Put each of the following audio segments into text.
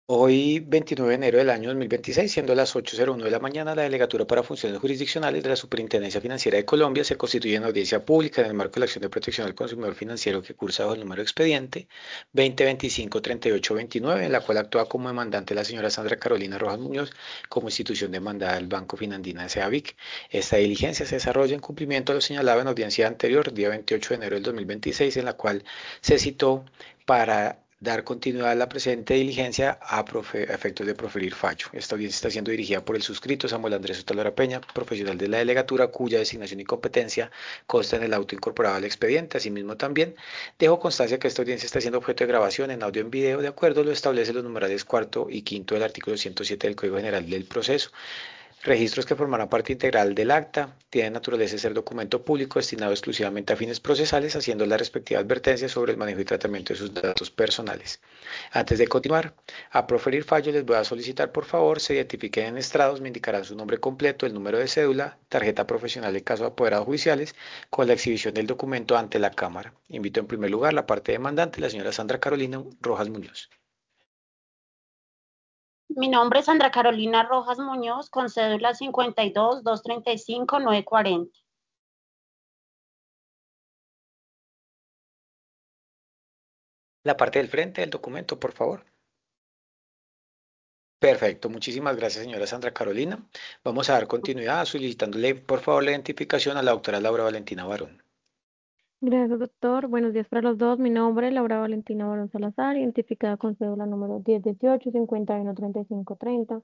Hoy, 29 de enero del año 2026, siendo las 8:01 de la mañana, la Delegatura para Funciones Jurisdiccionales de la Superintendencia Financiera de Colombia se constituye en audiencia pública en el marco de la acción de protección al consumidor financiero que cursa bajo el número de expediente 2025-3829, en la cual actúa como demandante la señora Sandra Carolina Rojas Muñoz como institución demandada del Banco Finandina S.A. Vic. Esta diligencia se desarrolla en cumplimiento a lo señalado en audiencia anterior, día 28 de enero del 2026, en la cual se citó para dar continuidad a la presente diligencia a efectos de proferir fallo. Esta audiencia está siendo dirigida por el suscrito Samuel Andrés Otalora Peña, profesional de la delegatura, cuya designación y competencia consta en el auto incorporado al expediente. Asimismo, también dejo constancia que esta audiencia está siendo objeto de grabación en audio en video, de acuerdo a lo establece los numerales cuarto y quinto del artículo 107 del Código General del Proceso. Registros que formarán parte integral del acta, tienen naturaleza de ser documento público destinado exclusivamente a fines procesales, haciendo la respectiva advertencia sobre el manejo y tratamiento de sus datos personales. Antes de continuar a proferir fallo, les voy a solicitar por favor se identifiquen en estrados, me indicarán su nombre completo, el número de cédula, tarjeta profesional en caso de apoderados judiciales, con la exhibición del documento ante la Cámara. Invito en primer lugar la parte demandante, la señora Sandra Carolina Rojas Muñoz. Mi nombre es Sandra Carolina Rojas Muñoz, con cédula 52-235-940. La parte del frente del documento, por favor. Perfecto, muchísimas gracias, señora Sandra Carolina. Vamos a dar continuidad solicitándole, por favor, la identificación a la doctora Laura Valentina Barón. Gracias, doctor. Buenos días para los dos. Mi nombre es Laura Valentina Barón Salazar, identificada con cédula número 1018-513530.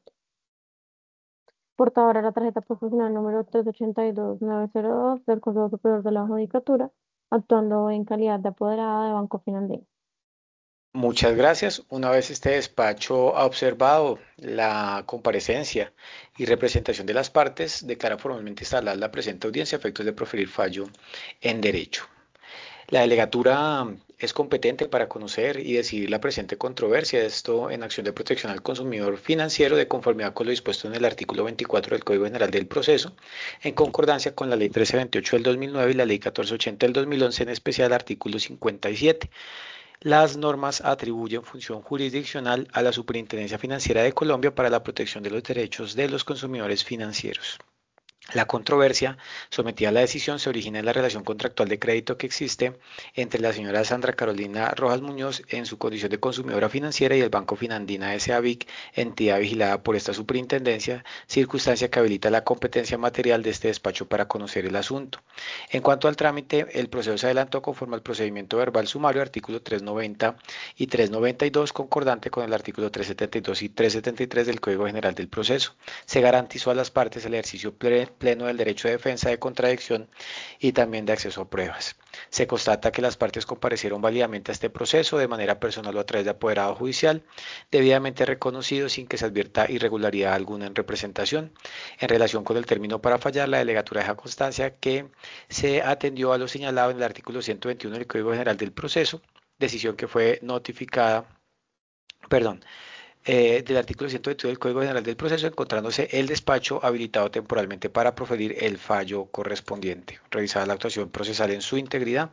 Portadora de la tarjeta profesional número 382-902 del Consejo Superior de la Judicatura, actuando en calidad de apoderada de Banco Finandino. Muchas gracias. Una vez este despacho ha observado la comparecencia y representación de las partes, declara formalmente instalada la presente audiencia a efectos de proferir fallo en derecho. La delegatura es competente para conocer y decidir la presente controversia, esto en acción de protección al consumidor financiero de conformidad con lo dispuesto en el artículo 24 del Código General del Proceso, en concordancia con la Ley 1328 del 2009 y la Ley 1480 del 2011, en especial el artículo 57. Las normas atribuyen función jurisdiccional a la Superintendencia Financiera de Colombia para la protección de los derechos de los consumidores financieros. La controversia sometida a la decisión se origina en la relación contractual de crédito que existe entre la señora Sandra Carolina Rojas Muñoz en su condición de consumidora financiera y el Banco Finandina S.A. Vic, entidad vigilada por esta superintendencia, circunstancia que habilita la competencia material de este despacho para conocer el asunto. En cuanto al trámite, el proceso se adelantó conforme al procedimiento verbal sumario, artículo 390 y 392, concordante con el artículo 372 y 373 del Código General del Proceso. Se garantizó a las partes el ejercicio pleno del derecho de defensa de contradicción y también de acceso a pruebas. Se constata que las partes comparecieron válidamente a este proceso de manera personal o a través de apoderado judicial, debidamente reconocido sin que se advierta irregularidad alguna en representación. En relación con el término para fallar, la delegatura deja constancia que se atendió a lo señalado en el artículo 121 del Código General del Proceso, decisión que fue notificada, perdón, del artículo 121 del Código General del Proceso, encontrándose el despacho habilitado temporalmente para proferir el fallo correspondiente. Revisada la actuación procesal en su integridad,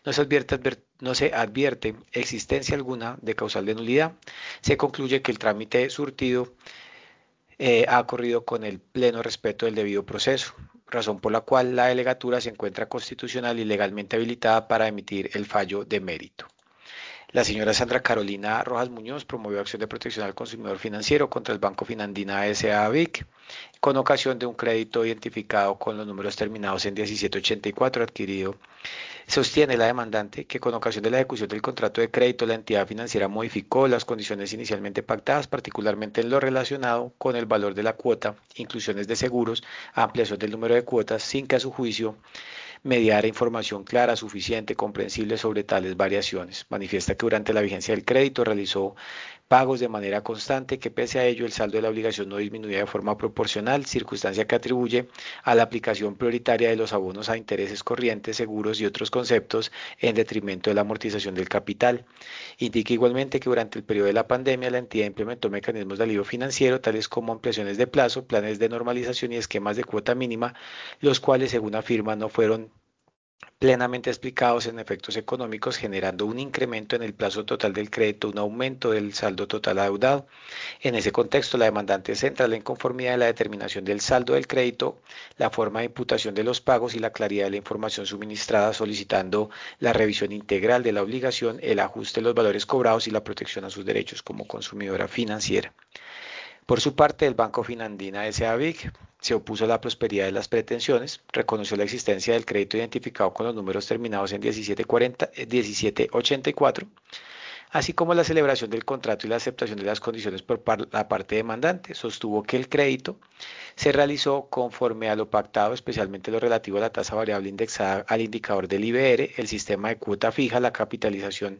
no se advierte existencia alguna de causal de nulidad. Se concluye que el trámite surtido ha corrido con el pleno respeto del debido proceso, razón por la cual la delegatura se encuentra constitucional y legalmente habilitada para emitir el fallo de mérito. La señora Sandra Carolina Rojas Muñoz promovió acción de protección al consumidor financiero contra el Banco Finandina S.A. Vic con ocasión de un crédito identificado con los números terminados en 1784 adquirido. Sostiene la demandante que con ocasión de la ejecución del contrato de crédito la entidad financiera modificó las condiciones inicialmente pactadas, particularmente en lo relacionado con el valor de la cuota, inclusiones de seguros, ampliación del número de cuotas, sin que a su juicio mediara información clara, suficiente, comprensible sobre tales variaciones. Manifiesta que durante la vigencia del crédito realizó pagos de manera constante, que pese a ello el saldo de la obligación no disminuía de forma proporcional, circunstancia que atribuye a la aplicación prioritaria de los abonos a intereses corrientes, seguros y otros conceptos en detrimento de la amortización del capital. Indica igualmente que durante el periodo de la pandemia la entidad implementó mecanismos de alivio financiero, tales como ampliaciones de plazo, planes de normalización y esquemas de cuota mínima, los cuales, según afirma, no fueron plenamente explicados en efectos económicos, generando un incremento en el plazo total del crédito, un aumento del saldo total adeudado. En ese contexto, la demandante centra la inconformidad de la determinación del saldo del crédito, la forma de imputación de los pagos y la claridad de la información suministrada, solicitando la revisión integral de la obligación, el ajuste de los valores cobrados y la protección a sus derechos como consumidora financiera. Por su parte, el Banco Finandina S.A. Vic se opuso a la prosperidad de las pretensiones, reconoció la existencia del crédito identificado con los números terminados en 1784, así como la celebración del contrato y la aceptación de las condiciones por la parte demandante. Sostuvo que el crédito se realizó conforme a lo pactado, especialmente lo relativo a la tasa variable indexada al indicador del IBR, el sistema de cuota fija, la capitalización,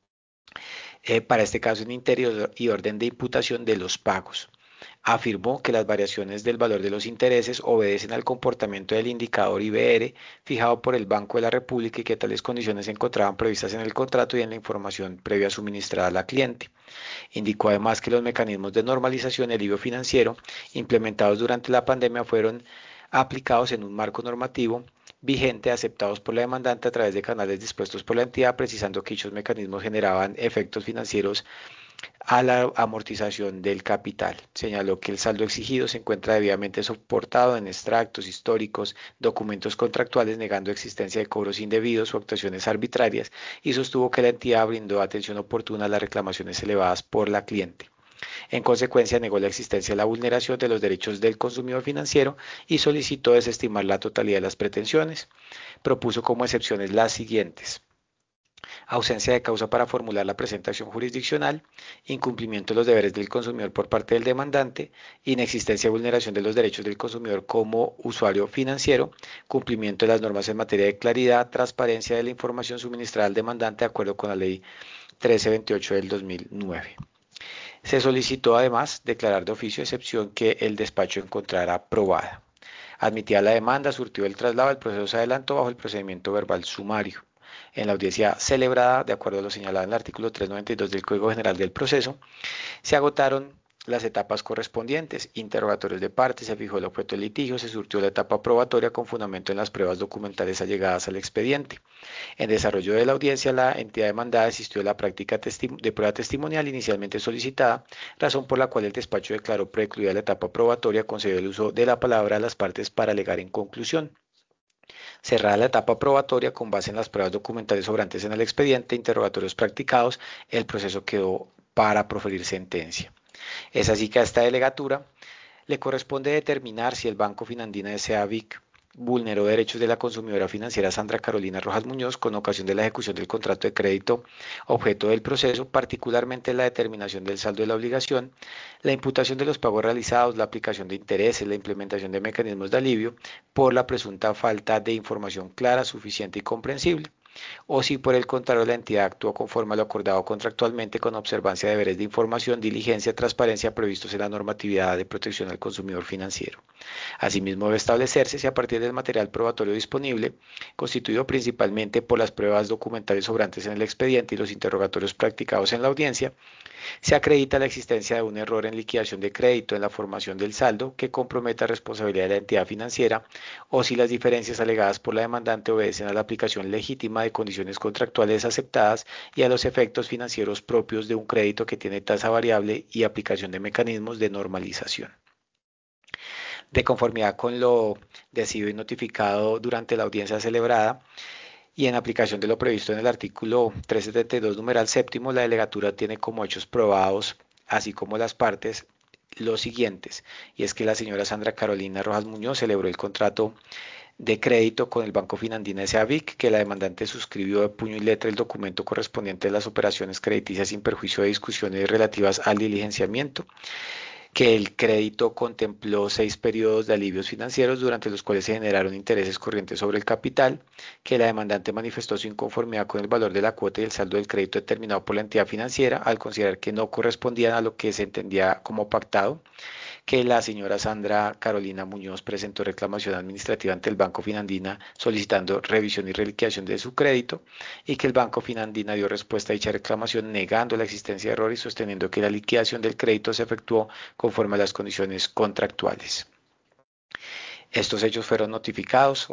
para este caso en interior y orden de imputación de los pagos. Afirmó que las variaciones del valor de los intereses obedecen al comportamiento del indicador IBR fijado por el Banco de la República y que tales condiciones se encontraban previstas en el contrato y en la información previa suministrada a la cliente. Indicó además que los mecanismos de normalización y alivio financiero implementados durante la pandemia fueron aplicados en un marco normativo vigente aceptados por la demandante a través de canales dispuestos por la entidad, precisando que dichos mecanismos generaban efectos financieros a la amortización del capital. Señaló que el saldo exigido se encuentra debidamente soportado en extractos históricos, documentos contractuales negando existencia de cobros indebidos o actuaciones arbitrarias y sostuvo que la entidad brindó atención oportuna a las reclamaciones elevadas por la cliente. En consecuencia, negó la existencia de la vulneración de los derechos del consumidor financiero y solicitó desestimar la totalidad de las pretensiones. Propuso como excepciones las siguientes: ausencia de causa para formular la presentación jurisdiccional, incumplimiento de los deberes del consumidor por parte del demandante, inexistencia de vulneración de los derechos del consumidor como usuario financiero, cumplimiento de las normas en materia de claridad, transparencia de la información suministrada al demandante de acuerdo con la ley 1328 del 2009. Se solicitó además declarar de oficio excepción que el despacho encontrara probada. Admitida la demanda, surtió el traslado, el proceso se adelantó bajo el procedimiento verbal sumario. En la audiencia celebrada, de acuerdo a lo señalado en el artículo 392 del Código General del Proceso, se agotaron las etapas correspondientes, interrogatorios de partes, se fijó el objeto del litigio, se surtió la etapa probatoria con fundamento en las pruebas documentales allegadas al expediente. En desarrollo de la audiencia, la entidad demandada desistió de la práctica de prueba testimonial inicialmente solicitada, razón por la cual el despacho declaró precluida la etapa probatoria, concedió el uso de la palabra a las partes para alegar en conclusión. Cerrada la etapa probatoria con base en las pruebas documentales sobrantes en el expediente, interrogatorios practicados, el proceso quedó para proferir sentencia. Es así que a esta delegatura le corresponde determinar si el Banco Finandina S.A. Vic vulneró derechos de la consumidora financiera Sandra Carolina Rojas Muñoz con ocasión de la ejecución del contrato de crédito objeto del proceso, particularmente la determinación del saldo de la obligación, la imputación de los pagos realizados, la aplicación de intereses, la implementación de mecanismos de alivio por la presunta falta de información clara, suficiente y comprensible, o si por el contrario la entidad actuó conforme a lo acordado contractualmente con observancia de deberes de información, diligencia, transparencia previstos en la normatividad de protección al consumidor financiero. Asimismo, debe establecerse si a partir del material probatorio disponible, constituido principalmente por las pruebas documentales sobrantes en el expediente y los interrogatorios practicados en la audiencia, se acredita la existencia de un error en liquidación de crédito en la formación del saldo que comprometa responsabilidad de la entidad financiera o si las diferencias alegadas por la demandante obedecen a la aplicación legítima de condiciones contractuales aceptadas y a los efectos financieros propios de un crédito que tiene tasa variable y aplicación de mecanismos de normalización. De conformidad con lo decidido y notificado durante la audiencia celebrada, y en aplicación de lo previsto en el artículo 372, numeral séptimo, la delegatura tiene como hechos probados, así como las partes, los siguientes, y es que la señora Sandra Carolina Rojas Muñoz celebró el contrato de crédito con el Banco Finandina S.A. Vic, que la demandante suscribió de puño y letra el documento correspondiente a las operaciones crediticias sin perjuicio de discusiones relativas al diligenciamiento, que el crédito contempló 6 periodos de alivios financieros durante los cuales se generaron intereses corrientes sobre el capital, que la demandante manifestó su inconformidad con el valor de la cuota y el saldo del crédito determinado por la entidad financiera al considerar que no correspondían a lo que se entendía como pactado, que la señora Sandra Carolina Muñoz presentó reclamación administrativa ante el Banco Finandina solicitando revisión y reliquidación de su crédito y que el Banco Finandina dio respuesta a dicha reclamación negando la existencia de error y sosteniendo que la liquidación del crédito se efectuó conforme a las condiciones contractuales. Estos hechos fueron notificados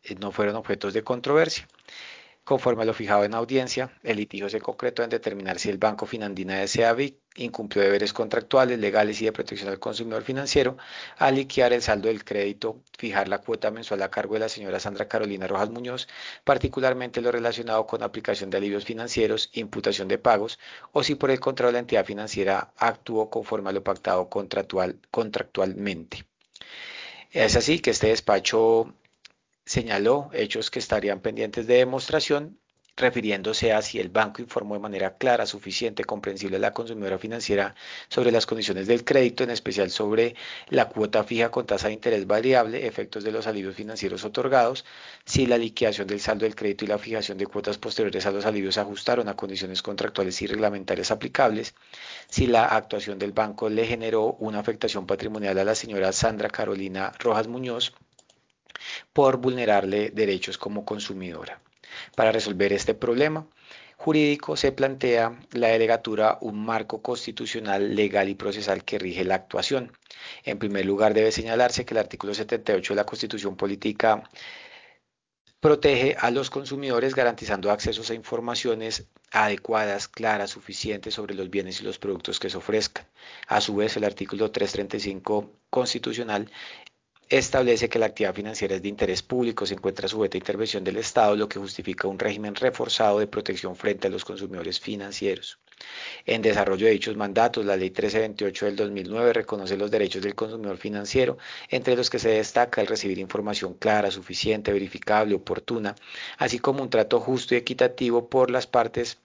no fueron objetos de controversia. Conforme a lo fijado en audiencia, el litigio se concretó en determinar si el Banco Finandina S.A. BIC incumplió deberes contractuales, legales y de protección al consumidor financiero al liquidar el saldo del crédito, fijar la cuota mensual a cargo de la señora Sandra Carolina Rojas Muñoz, particularmente lo relacionado con aplicación de alivios financieros, imputación de pagos, o si por el contrario la entidad financiera actuó conforme a lo pactado contractualmente. Es así que este despacho señaló hechos que estarían pendientes de demostración, refiriéndose a si el banco informó de manera clara, suficiente, comprensible a la consumidora financiera sobre las condiciones del crédito, en especial sobre la cuota fija con tasa de interés variable, efectos de los alivios financieros otorgados, si la liquidación del saldo del crédito y la fijación de cuotas posteriores a los alivios se ajustaron a condiciones contractuales y reglamentarias aplicables, si la actuación del banco le generó una afectación patrimonial a la señora Sandra Carolina Rojas Muñoz, por vulnerarle derechos como consumidora. Para resolver este problema jurídico se plantea la delegatura un marco constitucional, legal y procesal que rige la actuación. En primer lugar, debe señalarse que el artículo 78 de la Constitución Política protege a los consumidores garantizando accesos a informaciones adecuadas, claras, suficientes sobre los bienes y los productos que se ofrezcan. A su vez, el artículo 335 constitucional establece que la actividad financiera es de interés público, se encuentra sujeta a intervención del Estado, lo que justifica un régimen reforzado de protección frente a los consumidores financieros. En desarrollo de dichos mandatos, la Ley 1328 del 2009 reconoce los derechos del consumidor financiero, entre los que se destaca el recibir información clara, suficiente, verificable, oportuna, así como un trato justo y equitativo por las partes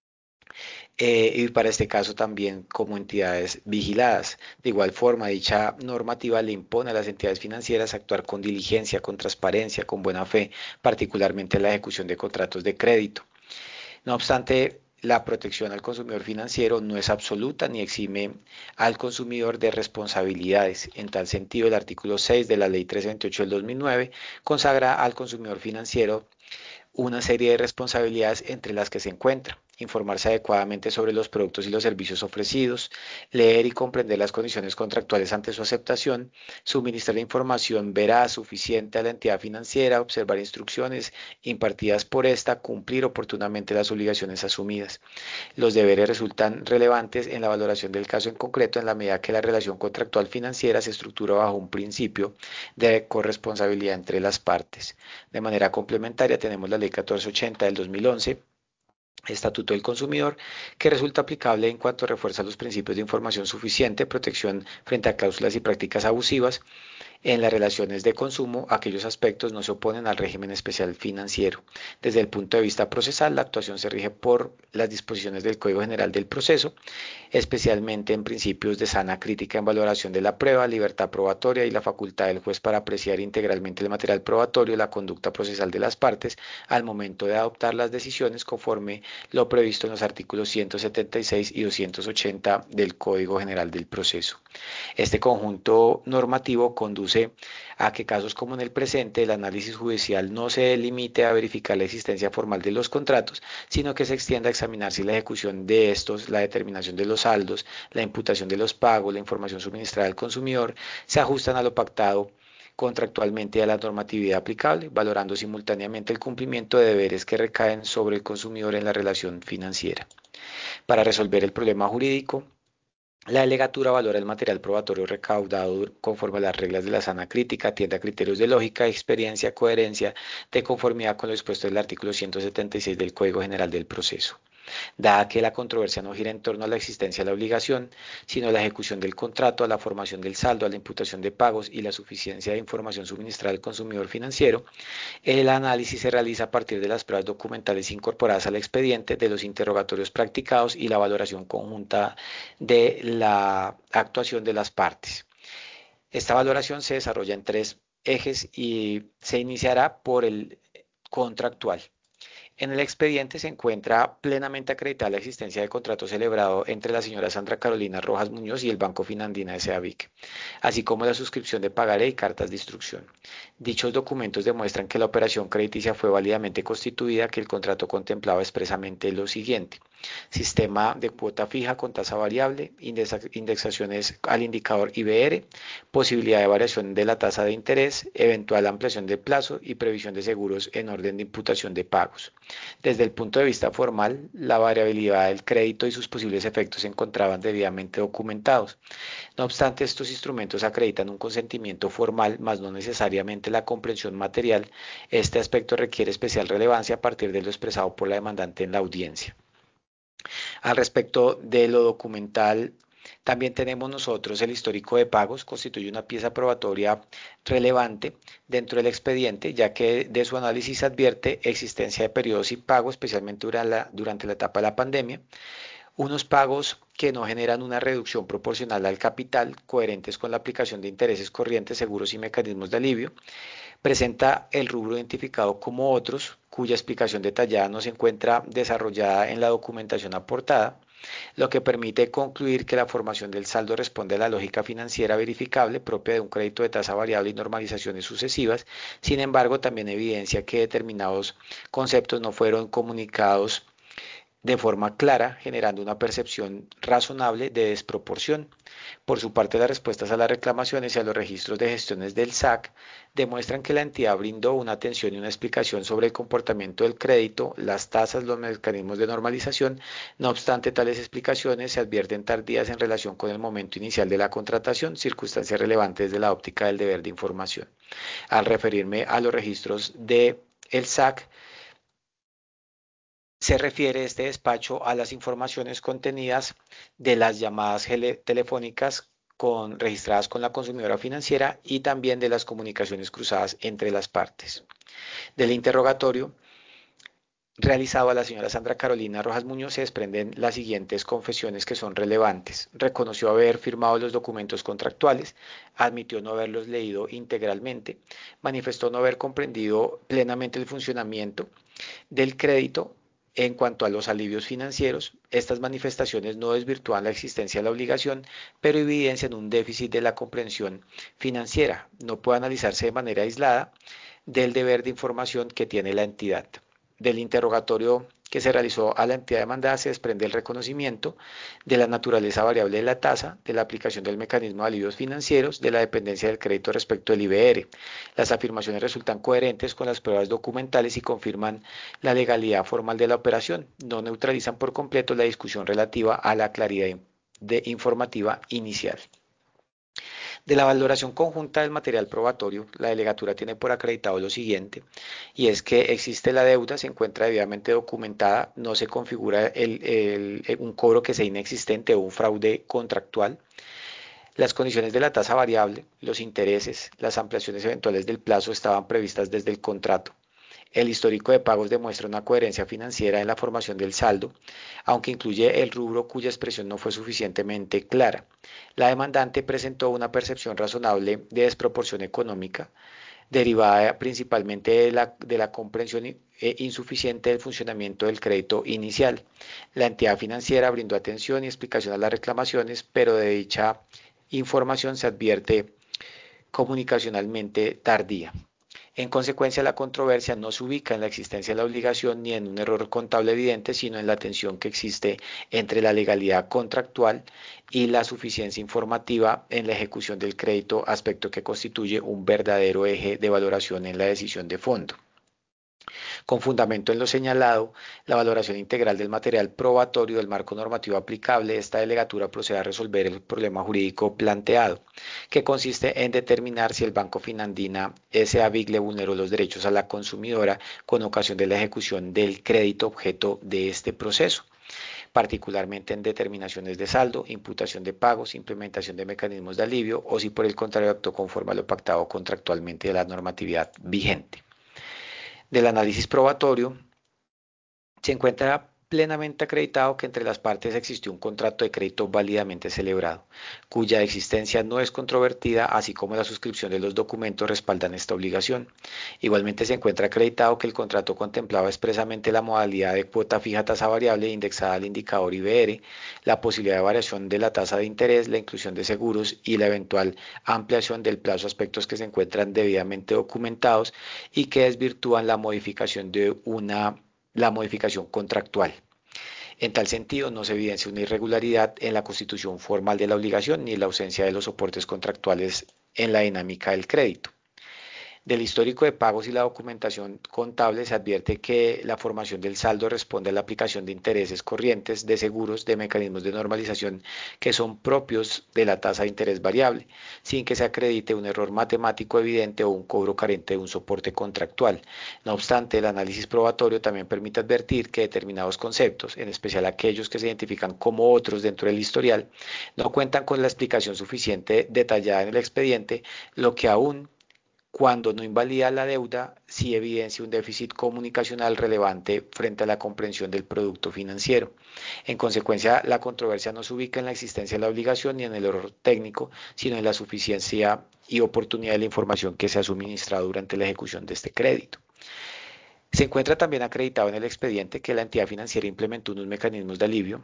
y para este caso también como entidades vigiladas. De igual forma, dicha normativa le impone a las entidades financieras actuar con diligencia, con transparencia, con buena fe, particularmente en la ejecución de contratos de crédito. No obstante, la protección al consumidor financiero no es absoluta ni exime al consumidor de responsabilidades. En tal sentido, el artículo 6 de la Ley 328 del 2009 consagra al consumidor financiero una serie de responsabilidades entre las que se encuentra informarse adecuadamente sobre los productos y los servicios ofrecidos, leer y comprender las condiciones contractuales ante su aceptación, suministrar información veraz, suficiente a la entidad financiera, observar instrucciones impartidas por esta, cumplir oportunamente las obligaciones asumidas. Los deberes resultan relevantes en la valoración del caso en concreto en la medida que la relación contractual financiera se estructura bajo un principio de corresponsabilidad entre las partes. De manera complementaria tenemos la Ley 1480 del 2011, Estatuto del Consumidor, que resulta aplicable en cuanto refuerza los principios de información suficiente, protección frente a cláusulas y prácticas abusivas. En las relaciones de consumo, aquellos aspectos no se oponen al régimen especial financiero. Desde el punto de vista procesal, la actuación se rige por las disposiciones del Código General del Proceso, especialmente en principios de sana crítica en valoración de la prueba, libertad probatoria y la facultad del juez para apreciar integralmente el material probatorio, la conducta procesal de las partes al momento de adoptar las decisiones conforme lo previsto en los artículos 176 y 280 del Código General del Proceso. Este conjunto normativo conduce a que casos como en el presente el análisis judicial no se limite a verificar la existencia formal de los contratos, sino que se extienda a examinar si la ejecución de estos, la determinación de los saldos, la imputación de los pagos, la información suministrada al consumidor, se ajustan a lo pactado contractualmente a la normatividad aplicable, valorando simultáneamente el cumplimiento de deberes que recaen sobre el consumidor en la relación financiera. Para resolver el problema jurídico, la delegatura valora el material probatorio recaudado conforme a las reglas de la sana crítica, atiende a criterios de lógica, experiencia, coherencia, de conformidad con lo expuesto en el artículo 176 del Código General del Proceso. Dada que la controversia no gira en torno a la existencia de la obligación, sino a la ejecución del contrato, a la formación del saldo, a la imputación de pagos y la suficiencia de información suministrada al consumidor financiero, el análisis se realiza a partir de las pruebas documentales incorporadas al expediente, de los interrogatorios practicados y la valoración conjunta de la actuación de las partes. Esta valoración se desarrolla en tres ejes y se iniciará por el contractual. En el expediente se encuentra plenamente acreditada la existencia de contrato celebrado entre la señora Sandra Carolina Rojas Muñoz y el Banco Finandina S.A. BIC, así como la suscripción de pagaré y cartas de instrucción. Dichos documentos demuestran que la operación crediticia fue válidamente constituida, que el contrato contemplaba expresamente lo siguiente: sistema de cuota fija con tasa variable, indexaciones al indicador IBR, posibilidad de variación de la tasa de interés, eventual ampliación del plazo y previsión de seguros en orden de imputación de pagos. Desde el punto de vista formal, la variabilidad del crédito y sus posibles efectos se encontraban debidamente documentados. No obstante, estos instrumentos acreditan un consentimiento formal, más no necesariamente la comprensión material. Este aspecto requiere especial relevancia a partir de lo expresado por la demandante en la audiencia. Al respecto de lo documental, también tenemos nosotros el histórico de pagos, constituye una pieza probatoria relevante dentro del expediente, ya que de su análisis advierte existencia de periodos sin pago, especialmente durante la etapa de la pandemia, unos pagos que no generan una reducción proporcional al capital, coherentes con la aplicación de intereses corrientes, seguros y mecanismos de alivio. Presenta el rubro identificado como otros, cuya explicación detallada no se encuentra desarrollada en la documentación aportada, lo que permite concluir que la formación del saldo responde a la lógica financiera verificable propia de un crédito de tasa variable y normalizaciones sucesivas. Sin embargo, también evidencia que determinados conceptos no fueron comunicados de forma clara, generando una percepción razonable de desproporción. Por su parte, las respuestas a las reclamaciones y a los registros de gestiones del SAC demuestran que la entidad brindó una atención y una explicación sobre el comportamiento del crédito, las tasas, los mecanismos de normalización. No obstante, tales explicaciones se advierten tardías en relación con el momento inicial de la contratación, circunstancias relevantes desde la óptica del deber de información. Al referirme a los registros del SAC, se refiere este despacho a las informaciones contenidas de las llamadas telefónicas registradas con la consumidora financiera y también de las comunicaciones cruzadas entre las partes. Del interrogatorio realizado a la señora Sandra Carolina Rojas Muñoz se desprenden las siguientes confesiones que son relevantes. Reconoció haber firmado los documentos contractuales, admitió no haberlos leído integralmente, manifestó no haber comprendido plenamente el funcionamiento del crédito. En cuanto a los alivios financieros, estas manifestaciones no desvirtúan la existencia de la obligación, pero evidencian un déficit de la comprensión financiera. No puede analizarse de manera aislada del deber de información que tiene la entidad. Del interrogatorio que se realizó a la entidad demandada se desprende el reconocimiento de la naturaleza variable de la tasa, de la aplicación del mecanismo de alivios financieros, de la dependencia del crédito respecto del IBR. Las afirmaciones resultan coherentes con las pruebas documentales y confirman la legalidad formal de la operación. No neutralizan por completo la discusión relativa a la claridad informativa inicial. De la valoración conjunta del material probatorio, la delegatura tiene por acreditado lo siguiente, y es que existe la deuda, se encuentra debidamente documentada, no se configura un cobro que sea inexistente o un fraude contractual. Las condiciones de la tasa variable, los intereses, las ampliaciones eventuales del plazo estaban previstas desde el contrato. El histórico de pagos demuestra una coherencia financiera en la formación del saldo, aunque incluye el rubro cuya expresión no fue suficientemente clara. La demandante presentó una percepción razonable de desproporción económica, derivada principalmente de la comprensión insuficiente del funcionamiento del crédito inicial. La entidad financiera brindó atención y explicación a las reclamaciones, pero de dicha información se advierte comunicacionalmente tardía. En consecuencia, la controversia no se ubica en la existencia de la obligación ni en un error contable evidente, sino en la tensión que existe entre la legalidad contractual y la suficiencia informativa en la ejecución del crédito, aspecto que constituye un verdadero eje de valoración en la decisión de fondo. Con fundamento en lo señalado, la valoración integral del material probatorio del marco normativo aplicable, esta delegatura procede a resolver el problema jurídico planteado, que consiste en determinar si el Banco Finandina S.A. BIC le vulneró los derechos a la consumidora con ocasión de la ejecución del crédito objeto de este proceso, particularmente en determinaciones de saldo, imputación de pagos, implementación de mecanismos de alivio o si por el contrario actuó conforme a lo pactado contractualmente de la normatividad vigente. Del análisis probatorio, se encuentra plenamente acreditado que entre las partes existió un contrato de crédito válidamente celebrado, cuya existencia no es controvertida, así como la suscripción de los documentos respaldan esta obligación. Igualmente se encuentra acreditado que el contrato contemplaba expresamente la modalidad de cuota fija tasa variable indexada al indicador IBR, la posibilidad de variación de la tasa de interés, la inclusión de seguros y la eventual ampliación del plazo, aspectos que se encuentran debidamente documentados y que desvirtúan la modificación contractual. En tal sentido, no se evidencia una irregularidad en la constitución formal de la obligación ni la ausencia de los soportes contractuales en la dinámica del crédito. Del histórico de pagos y la documentación contable se advierte que la formación del saldo responde a la aplicación de intereses corrientes, de seguros, de mecanismos de normalización que son propios de la tasa de interés variable, sin que se acredite un error matemático evidente o un cobro carente de un soporte contractual. No obstante, el análisis probatorio también permite advertir que determinados conceptos, en especial aquellos que se identifican como otros dentro del historial, no cuentan con la explicación suficiente detallada en el expediente, lo que aún cuando no invalida la deuda, sí evidencia un déficit comunicacional relevante frente a la comprensión del producto financiero. En consecuencia, la controversia no se ubica en la existencia de la obligación ni en el error técnico, sino en la suficiencia y oportunidad de la información que se ha suministrado durante la ejecución de este crédito. Se encuentra también acreditado en el expediente que la entidad financiera implementó unos mecanismos de alivio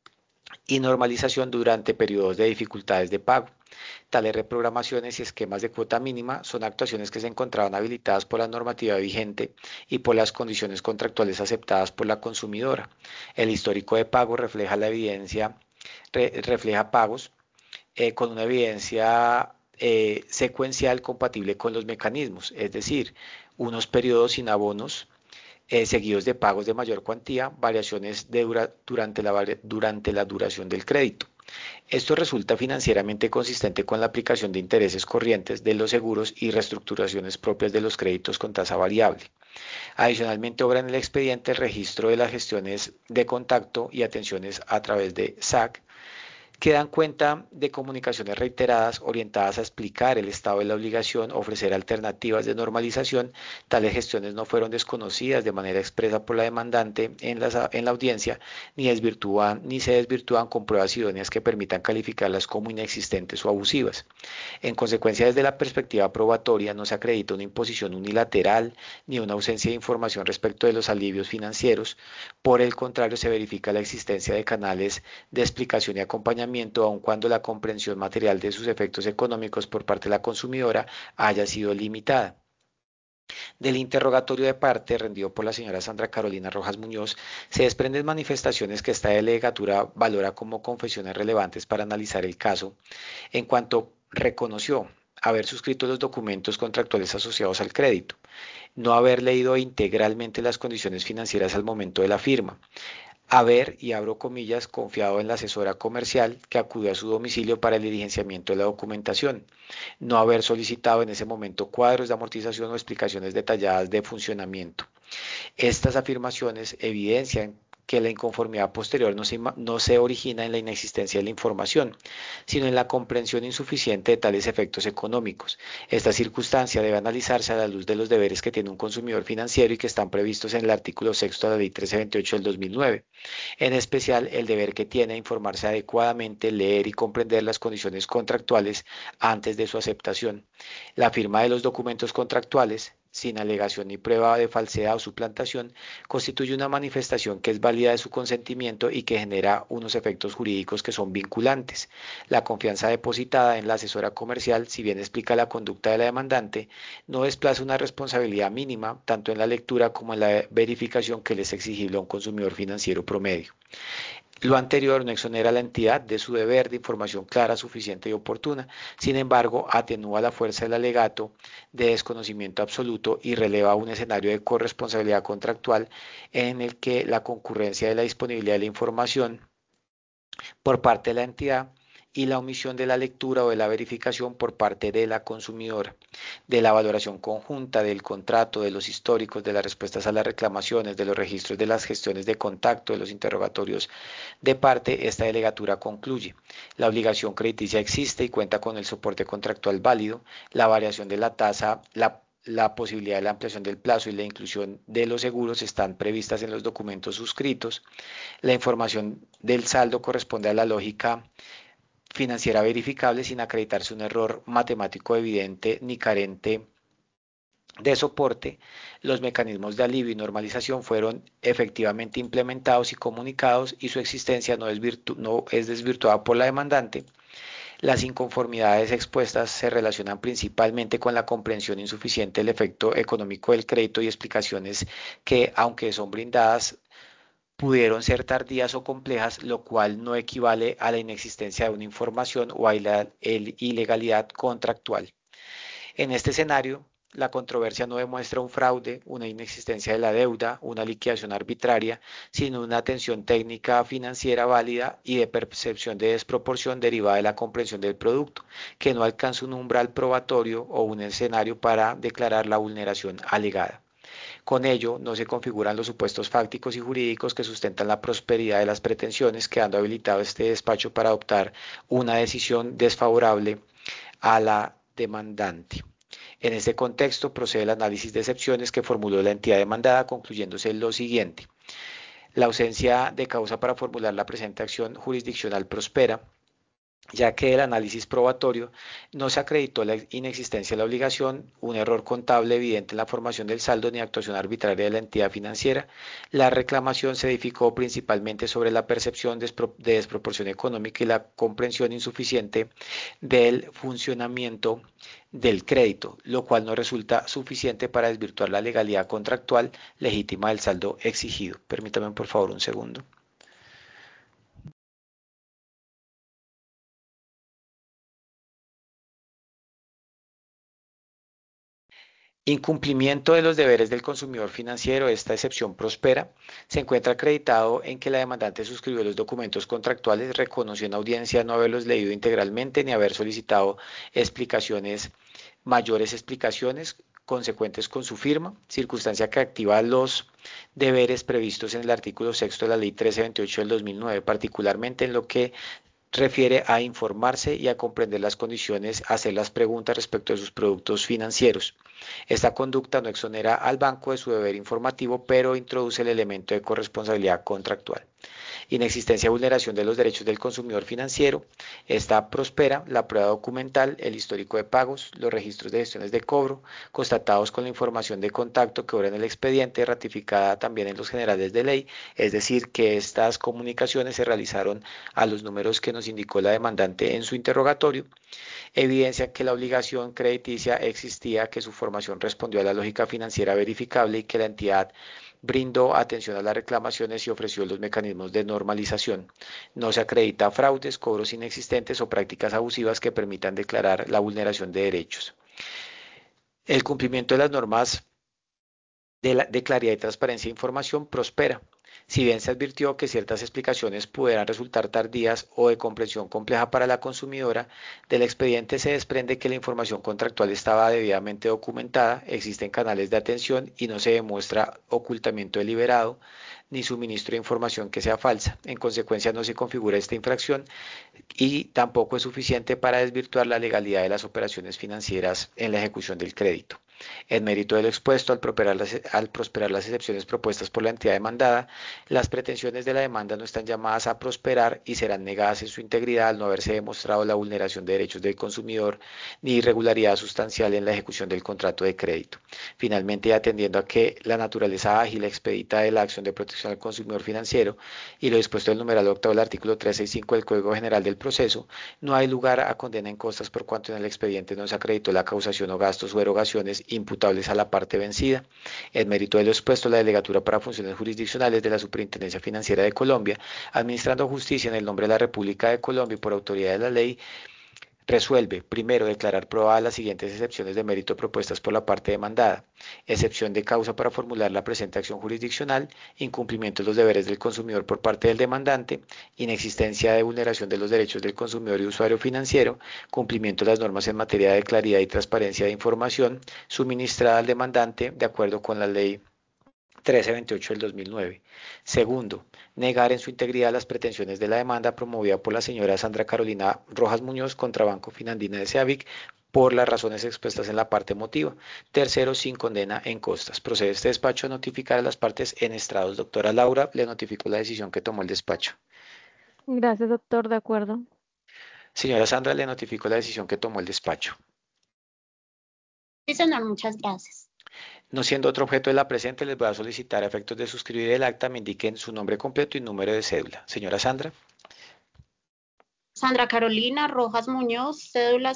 y normalización durante periodos de dificultades de pago. Tales reprogramaciones y esquemas de cuota mínima son actuaciones que se encontraban habilitadas por la normativa vigente y por las condiciones contractuales aceptadas por la consumidora. El histórico de pago refleja la evidencia, refleja pagos con una evidencia secuencial compatible con los mecanismos, es decir, unos periodos sin abonos seguidos de pagos de mayor cuantía, variaciones durante la duración del crédito. Esto resulta financieramente consistente con la aplicación de intereses corrientes de los seguros y reestructuraciones propias de los créditos con tasa variable. Adicionalmente, obra en el expediente el registro de las gestiones de contacto y atenciones a través de SAC, que dan cuenta de comunicaciones reiteradas orientadas a explicar el estado de la obligación, ofrecer alternativas de normalización. Tales gestiones no fueron desconocidas de manera expresa por la demandante en la audiencia, ni se desvirtúan con pruebas idóneas que permitan calificarlas como inexistentes o abusivas. En consecuencia, desde la perspectiva probatoria, no se acredita una imposición unilateral ni una ausencia de información respecto de los alivios financieros. Por el contrario, se verifica la existencia de canales de explicación y acompañamiento, aun cuando la comprensión material de sus efectos económicos por parte de la consumidora haya sido limitada. Del interrogatorio de parte rendido por la señora Sandra Carolina Rojas Muñoz, se desprenden manifestaciones que esta delegatura valora como confesiones relevantes para analizar el caso, en cuanto reconoció haber suscrito los documentos contractuales asociados al crédito, no haber leído integralmente las condiciones financieras al momento de la firma, haber, y abro comillas, confiado en la asesora comercial que acudió a su domicilio para el diligenciamiento de la documentación, no haber solicitado en ese momento cuadros de amortización o explicaciones detalladas de funcionamiento. Estas afirmaciones evidencian que la inconformidad posterior no se origina en la inexistencia de la información, sino en la comprensión insuficiente de tales efectos económicos. Esta circunstancia debe analizarse a la luz de los deberes que tiene un consumidor financiero y que están previstos en el artículo 6 de la Ley 1328 del 2009, en especial el deber que tiene a informarse adecuadamente, leer y comprender las condiciones contractuales antes de su aceptación. La firma de los documentos contractuales, sin alegación ni prueba de falsedad o suplantación, constituye una manifestación que es válida de su consentimiento y que genera unos efectos jurídicos que son vinculantes. La confianza depositada en la asesora comercial, si bien explica la conducta de la demandante, no desplaza una responsabilidad mínima, tanto en la lectura como en la verificación que le es exigible a un consumidor financiero promedio. Lo anterior no exonera a la entidad de su deber de información clara, suficiente y oportuna. Sin embargo, atenúa la fuerza del alegato de desconocimiento absoluto y releva un escenario de corresponsabilidad contractual en el que la concurrencia de la disponibilidad de la información por parte de la entidad y la omisión de la lectura o de la verificación por parte de la consumidora, de la valoración conjunta del contrato, de los históricos, de las respuestas a las reclamaciones, de los registros de las gestiones de contacto, de los interrogatorios de parte, esta delegatura concluye. La obligación crediticia existe y cuenta con el soporte contractual válido, la variación de la tasa, la posibilidad de la ampliación del plazo y la inclusión de los seguros están previstas en los documentos suscritos. La información del saldo corresponde a la lógica financiera verificable sin acreditarse un error matemático evidente ni carente de soporte. Los mecanismos de alivio y normalización fueron efectivamente implementados y comunicados y su existencia no es desvirtuada por la demandante. Las inconformidades expuestas se relacionan principalmente con la comprensión insuficiente del efecto económico del crédito y explicaciones que, aunque son brindadas pudieron ser tardías o complejas, lo cual no equivale a la inexistencia de una información o a la ilegalidad contractual. En este escenario, la controversia no demuestra un fraude, una inexistencia de la deuda, una liquidación arbitraria, sino una atención técnica financiera válida y de percepción de desproporción derivada de la comprensión del producto, que no alcanza un umbral probatorio o un escenario para declarar la vulneración alegada. Con ello, no se configuran los supuestos fácticos y jurídicos que sustentan la prosperidad de las pretensiones, quedando habilitado este despacho para adoptar una decisión desfavorable a la demandante. En este contexto procede el análisis de excepciones que formuló la entidad demandada, concluyéndose lo siguiente. La ausencia de causa para formular la presente acción jurisdiccional prospera, ya que el análisis probatorio no se acreditó la inexistencia de la obligación, un error contable evidente en la formación del saldo ni actuación arbitraria de la entidad financiera. La reclamación se edificó principalmente sobre la percepción de desproporción económica y la comprensión insuficiente del funcionamiento del crédito, lo cual no resulta suficiente para desvirtuar la legalidad contractual legítima del saldo exigido. Permítame por favor un segundo. Incumplimiento de los deberes del consumidor financiero. Esta excepción prospera. Se encuentra acreditado en que la demandante suscribió los documentos contractuales, reconoció en audiencia no haberlos leído integralmente ni haber solicitado mayores explicaciones consecuentes con su firma, circunstancia que activa los deberes previstos en el artículo 6 de la Ley 1328 del 2009, particularmente en lo que refiere a informarse y a comprender las condiciones, a hacer las preguntas respecto de sus productos financieros. Esta conducta no exonera al banco de su deber informativo, pero introduce el elemento de corresponsabilidad contractual. Inexistencia o vulneración de los derechos del consumidor financiero. Esta prospera la prueba documental, el histórico de pagos, los registros de gestiones de cobro, constatados con la información de contacto que obra en el expediente, ratificada también en los generales de ley, es decir, que estas comunicaciones se realizaron a los números que nos indicó la demandante en su interrogatorio. Evidencia que la obligación crediticia existía, que su formación respondió a la lógica financiera verificable y que la entidad brindó atención a las reclamaciones y ofreció los mecanismos de normalización. No se acredita fraudes, cobros inexistentes o prácticas abusivas que permitan declarar la vulneración de derechos. El cumplimiento de las normas de claridad y transparencia de información prospera. Si bien se advirtió que ciertas explicaciones pudieran resultar tardías o de comprensión compleja para la consumidora, del expediente se desprende que la información contractual estaba debidamente documentada, existen canales de atención y no se demuestra ocultamiento deliberado ni suministro de información que sea falsa. En consecuencia, no se configura esta infracción y tampoco es suficiente para desvirtuar la legalidad de las operaciones financieras en la ejecución del crédito. En mérito de lo expuesto, al prosperar las excepciones propuestas por la entidad demandada, las pretensiones de la demanda no están llamadas a prosperar y serán negadas en su integridad al no haberse demostrado la vulneración de derechos del consumidor ni irregularidad sustancial en la ejecución del contrato de crédito. Finalmente, atendiendo a que la naturaleza ágil y expedita de la acción de protección al consumidor financiero y lo dispuesto del numeral octavo del artículo 365 del Código General del Proceso, no hay lugar a condena en costas por cuanto en el expediente no se acreditó la causación o gastos o erogaciones imputables a la parte vencida. En mérito de lo expuesto, la Delegatura para Funciones Jurisdiccionales de la Superintendencia Financiera de Colombia, administrando justicia en el nombre de la República de Colombia y por autoridad de la ley, resuelve, primero, declarar probadas las siguientes excepciones de mérito propuestas por la parte demandada. Excepción de causa para formular la presente acción jurisdiccional, incumplimiento de los deberes del consumidor por parte del demandante, inexistencia de vulneración de los derechos del consumidor y usuario financiero, cumplimiento de las normas en materia de claridad y transparencia de información suministrada al demandante de acuerdo con la ley 1328 del 2009. Segundo, negar en su integridad las pretensiones de la demanda promovida por la señora Sandra Carolina Rojas Muñoz contra Banco Finandina de Seavic por las razones expuestas en la parte motiva. Tercero, sin condena en costas. Procede este despacho a notificar a las partes en estrados. Doctora Laura, le notificó la decisión que tomó el despacho. Gracias, doctor, de acuerdo. Señora Sandra, le notificó la decisión que tomó el despacho. Sí, señor, muchas gracias. No siendo otro objeto de la presente, les voy a solicitar a efectos de suscribir el acta, me indiquen su nombre completo y número de cédula. Señora Sandra. Sandra Carolina Rojas Muñoz, cédula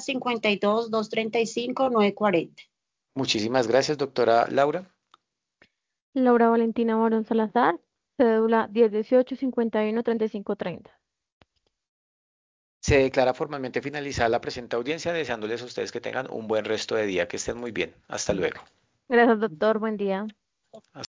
52-235-940. Muchísimas gracias, doctora Laura. Laura Valentina Barón Salazar, cédula 1018-51-3530. Se declara formalmente finalizada la presente audiencia, deseándoles a ustedes que tengan un buen resto de día, que estén muy bien. Hasta luego. Gracias, doctor. Buen día.